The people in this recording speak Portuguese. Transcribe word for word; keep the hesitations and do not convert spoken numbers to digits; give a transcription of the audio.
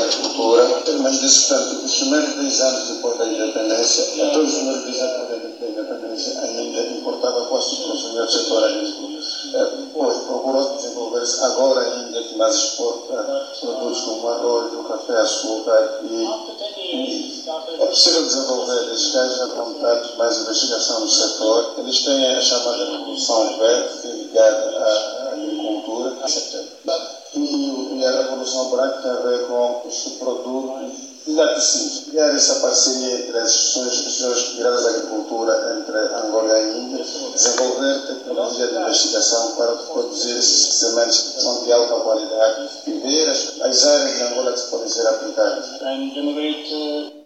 agricultura, mas disse, portanto, os primeiros dez anos depois da independência, até os primeiros dez anos depois da independência, ainda importava quase tudo consumir o setor agrícola. Depois procurou desenvolver-se agora ainda que mais exporta produtos como arroz, o café, açúcar e, e é possível desenvolver, desde que haja vontade de mais investigação no setor. Eles têm a chamada Revolução Verde, que é ligada à agricultura, e, e a Revolução Branca tem a ver com os produtos e laticínios. Criar essa parceria entre as instituições ligadas à agricultura, entre Angola e a Índia, desenvolver tecnologia de investigação para produzir esses sementes que são de alta qualidade e ver as, as áreas de Angola que podem ser aplicadas.